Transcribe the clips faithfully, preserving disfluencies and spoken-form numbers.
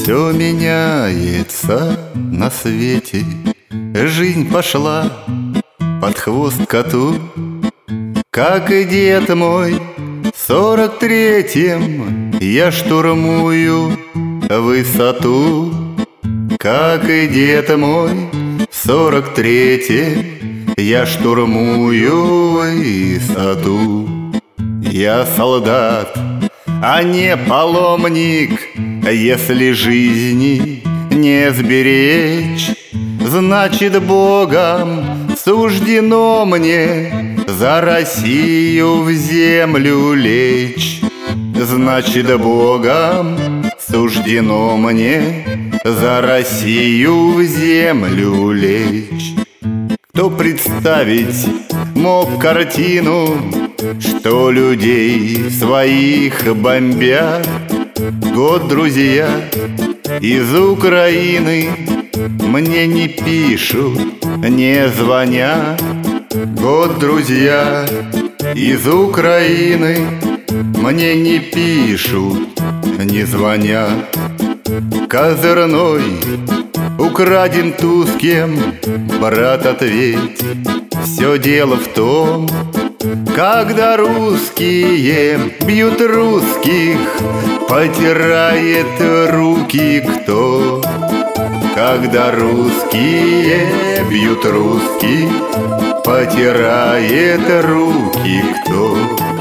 Все меняется на свете, жизнь пошла под хвост коту. Как и дед мой в сорок третьем я штурмую высоту. Как и дед мой в сорок третьем я штурмую высоту. Я солдат, а не паломник. Если жизни не сберечь, значит, Богом суждено мне за Россию в землю лечь. Значит, Богом суждено мне за Россию в землю лечь. Кто представить мог картину, что людей своих бомбят? Год, друзья, из Украины мне не пишут, не звонят. Год, друзья, из Украины мне не пишут, не звонят. Козырной украден Тускем, брат, ответь. Все дело в том, когда русские бьют русских, потирает руки кто? Когда русские бьют русских, потирает руки кто?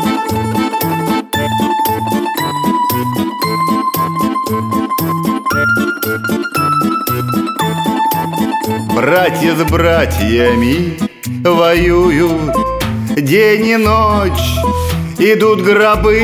Братья с братьями воюют день и ночь, идут гробы,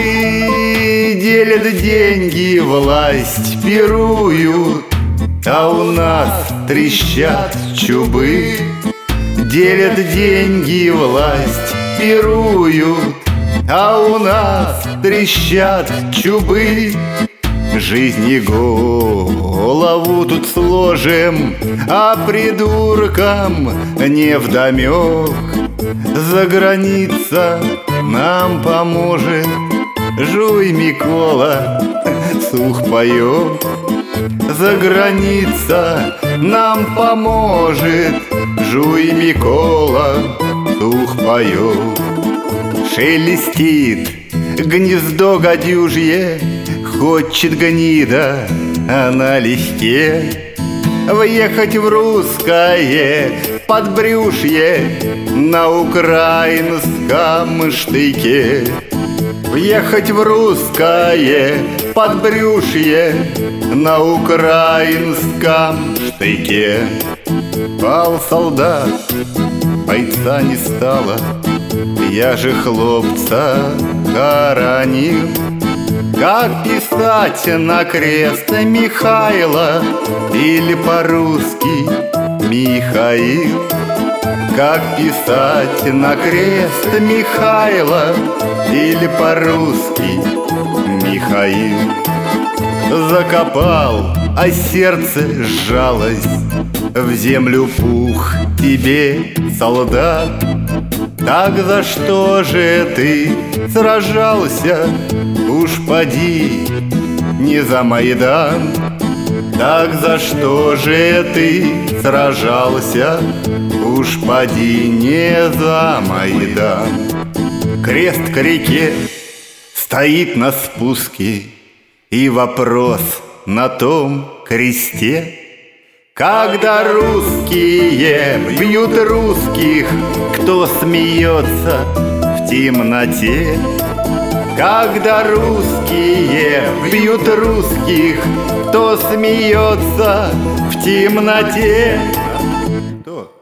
делят деньги, власть пируют. А у нас трещат чубы, делят деньги, власть пируют. А у нас трещат чубы. Жизни голову тут сложим, а придуркам невдомек. За граница нам поможет, жуй, Микола, сух поет. За граница нам поможет, жуй, Микола, сух поет. Шелестит гнездо гадюжье, хочет гнида, а налегке въехать в русское подбрюшье на украинском штыке. Въехать в русское подбрюшье на украинском штыке. Пал солдат, бойца не стало, я же хлопца хоронил. Как писать на крест Михайла или по-русски Михаил? Как писать на крест Михайла или по-русски Михаил? Закопал, а сердце сжалось, в землю пух тебе, солдат. Так за что же ты сражался? Уж поди, не за Майдан. Так за что же ты сражался? Уж поди, не за Майдан. Крест к реке стоит на спуске, и вопрос на том кресте: когда русские бьют русских, кто смеется в темноте? Когда русские бьют русских, кто смеется в темноте? Кто?